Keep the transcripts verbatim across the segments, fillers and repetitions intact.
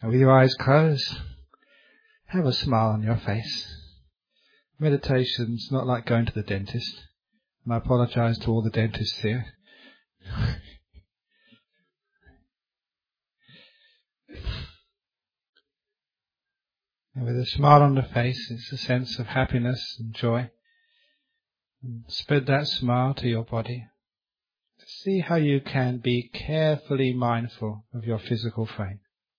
And with your eyes closed, have a smile on your face. Meditation's not like going to the dentist. And I apologize to all the dentists here. And with a smile on the face, it's a sense of happiness and joy. And spread that smile to your body. To see how you can be carefully mindful of your physical frame.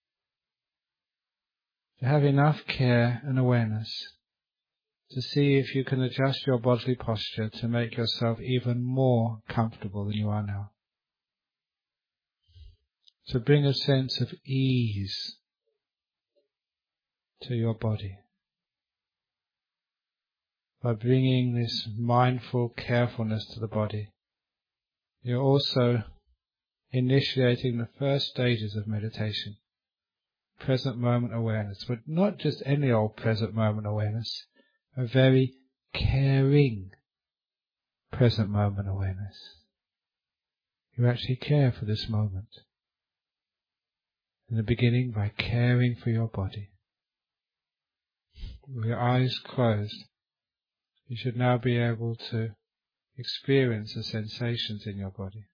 To have enough care and awareness to see if you can adjust your bodily posture to make yourself even more comfortable than you are now. To bring a sense of ease to your body. By bringing this mindful carefulness to the body, you're also initiating the first stages of meditation. Present moment awareness, but not just any old present moment awareness, a very caring present moment awareness. You actually care for this moment. In the beginning, by caring for your body. With your eyes closed, you should now be able to experience the sensations in your body.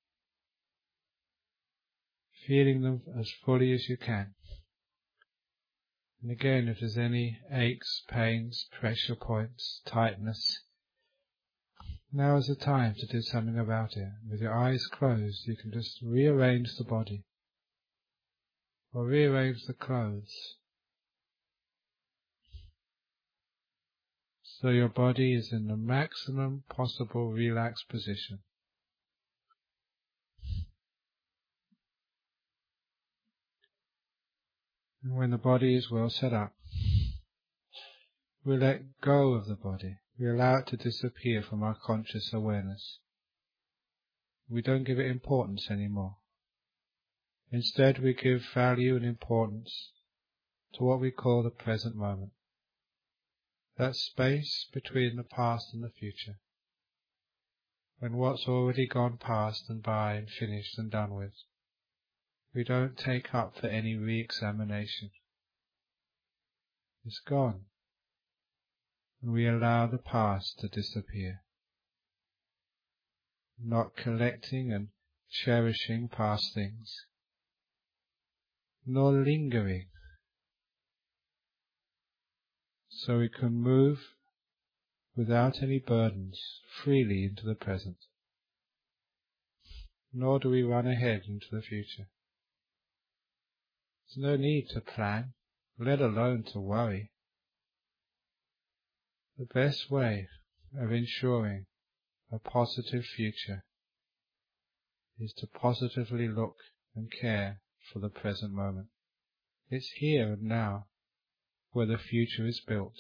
Feeling them as fully as you can. And again, if there's any aches, pains, pressure points, tightness, now is the time to do something about it. With your eyes closed, you can just rearrange the body. Or rearrange the clothes. So your body is in the maximum possible relaxed position. And when the body is well set up, we let go of the body. We allow it to disappear from our conscious awareness. We don't give it importance anymore. Instead, we give value and importance to what we call the present moment. That space between the past and the future. When what's already gone past and by and finished and done with, we don't take up for any re-examination. It's gone. And we allow the past to disappear. Not collecting and cherishing past things. Nor lingering. So we can move without any burdens freely into the present. Nor do we run ahead into the future. There's no need to plan, let alone to worry. The best way of ensuring a positive future is to positively look and care for the present moment. It's here and now where the future is built.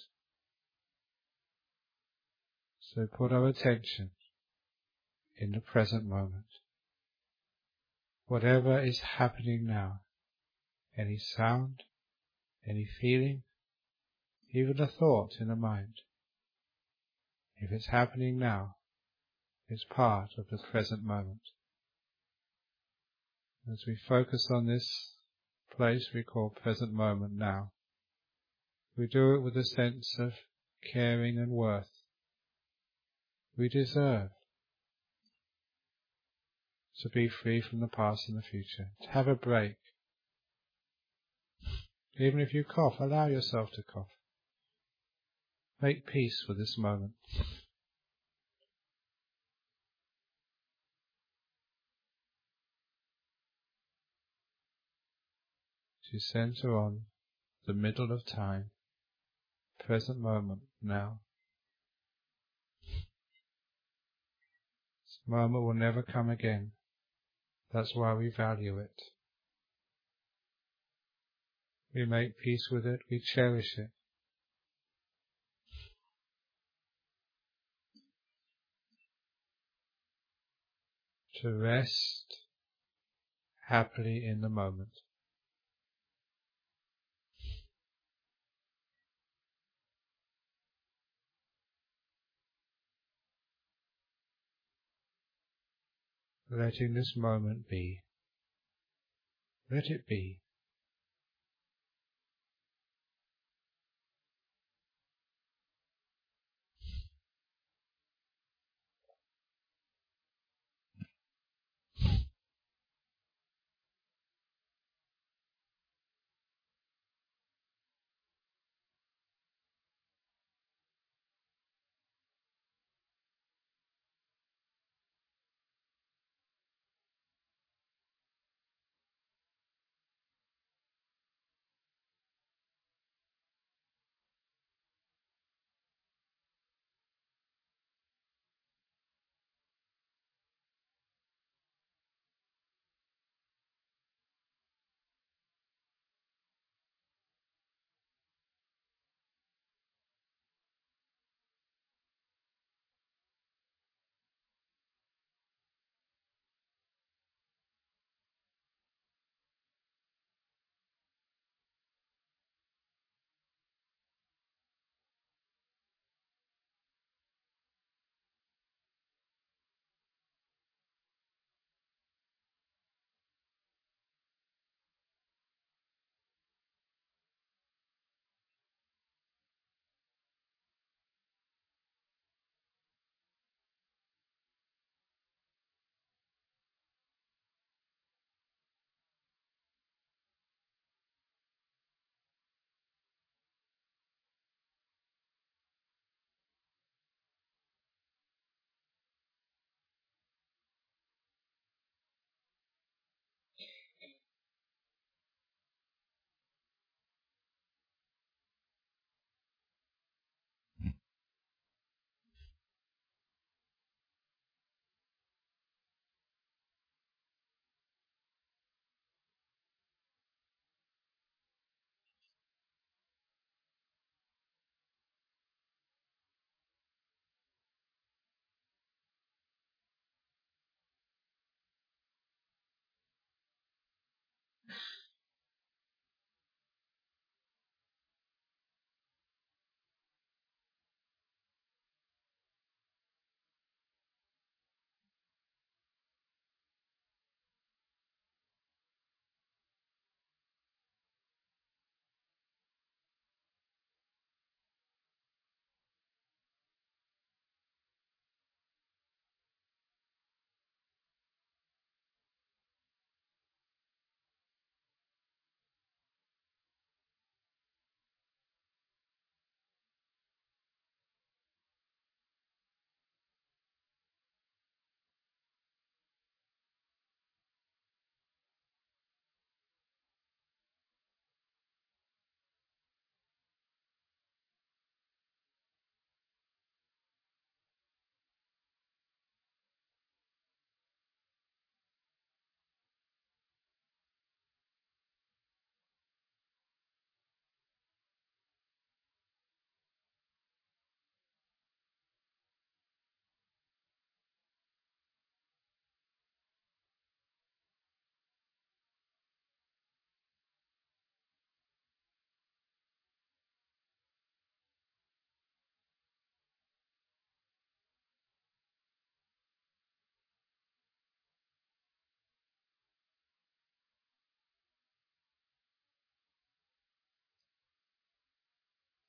So put our attention in the present moment. Whatever is happening now, any sound, any feeling, even a thought in the mind, if it's happening now, it's part of the present moment. As we focus on this place we call present moment now, we do it with a sense of caring and worth. We deserve to be free from the past and the future, to have a break. Even if you cough, allow yourself to cough. Make peace with this moment. To center on the middle of time, present moment now. This moment will never come again. That's why we value it. We make peace with it, we cherish it. To rest happily in the moment. Letting this moment be. Let it be.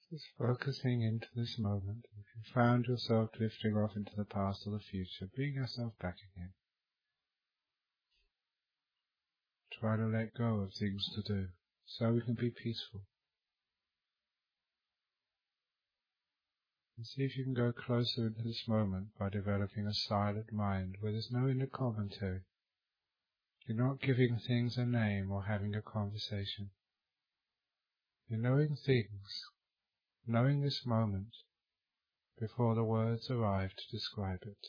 Just focusing into this moment. If you found yourself drifting off into the past or the future, bring yourself back again. Try to let go of things to do, so we can be peaceful. And see if you can go closer into this moment by developing a silent mind where there's no inner commentary. You're not giving things a name or having a conversation. You're knowing things, knowing this moment before the words arrive to describe it.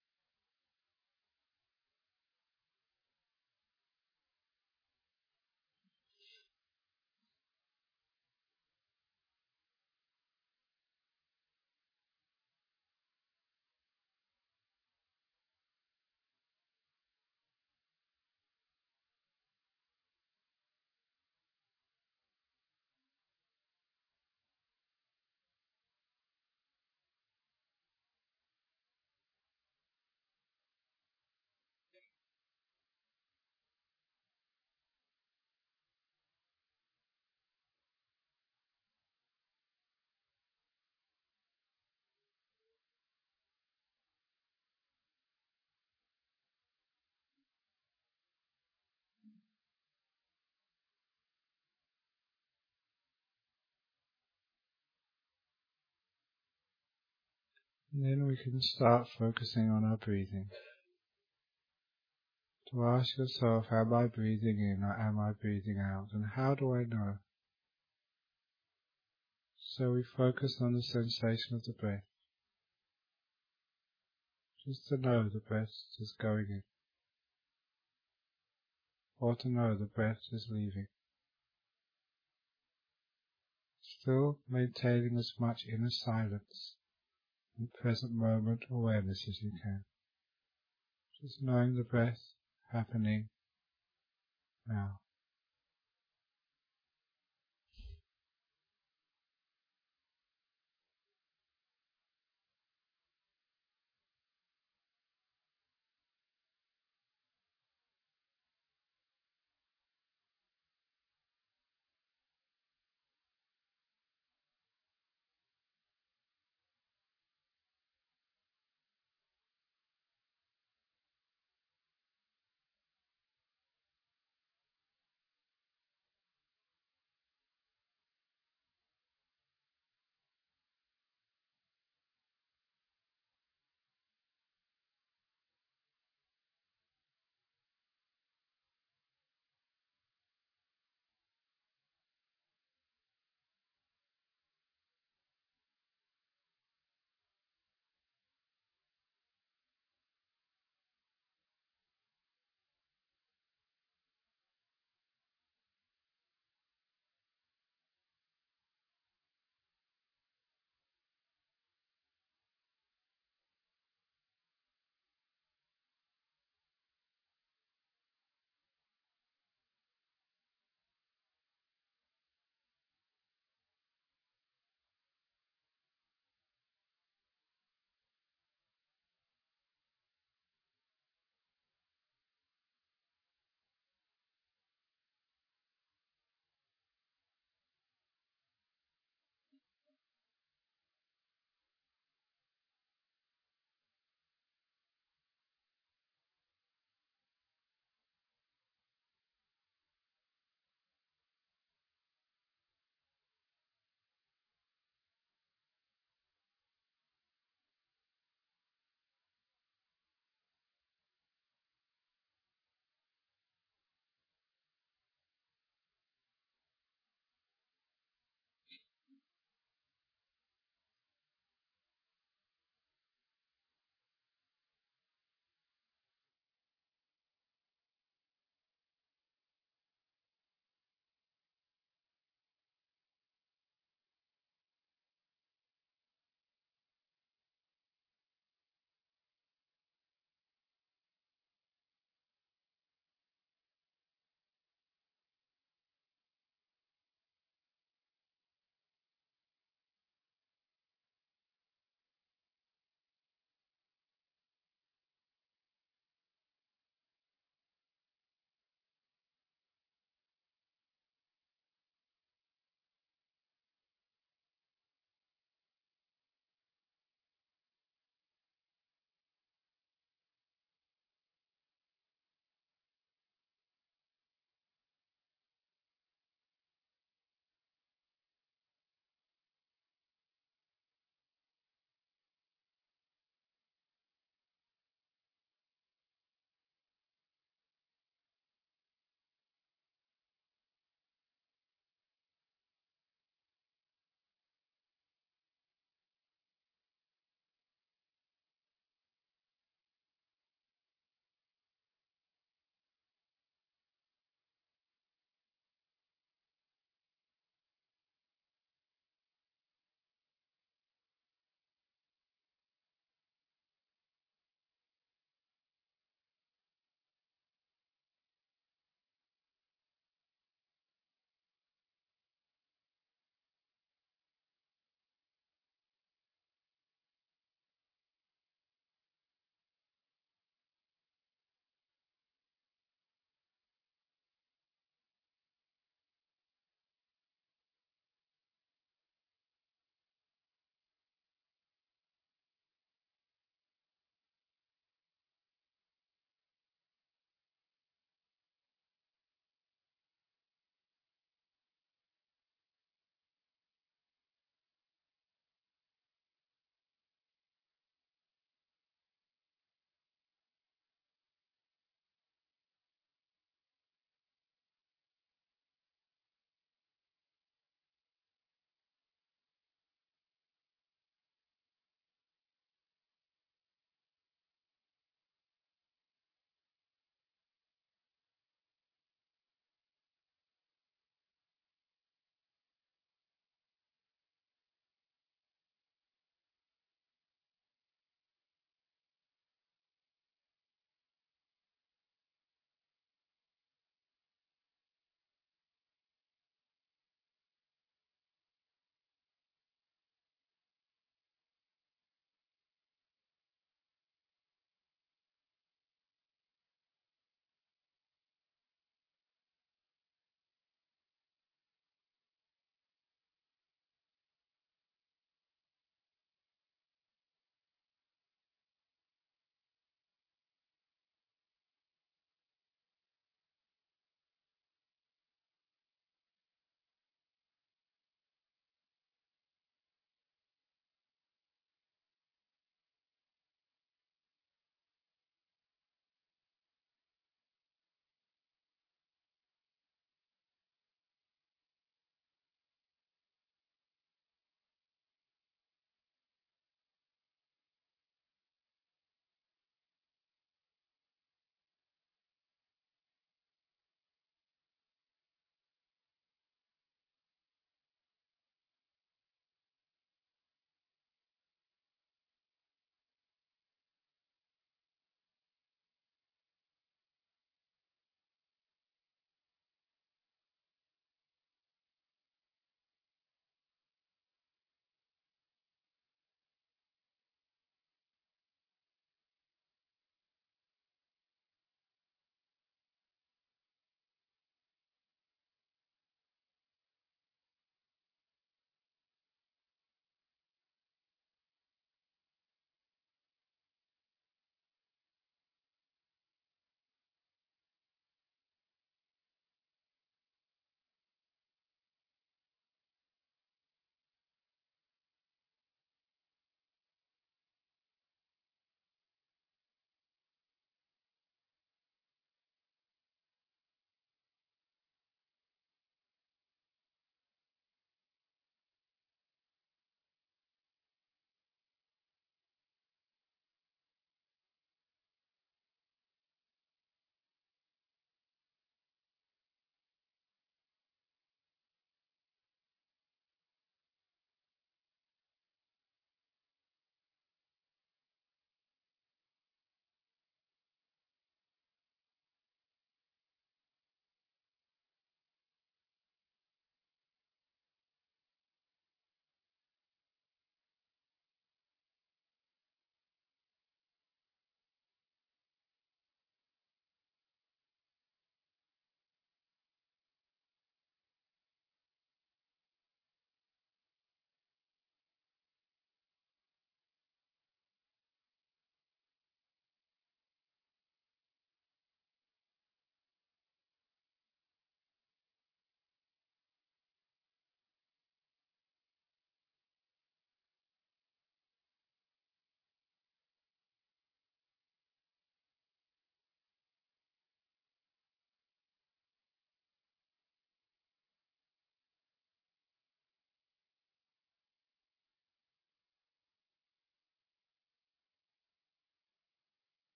And then we can start focusing on our breathing. To ask yourself, am I breathing in or am I breathing out? And how do I know? So we focus on the sensation of the breath. Just to know the breath is going in. Or to know the breath is leaving. Still maintaining as much inner silence and present moment awareness as you can. Just knowing the breath happening now.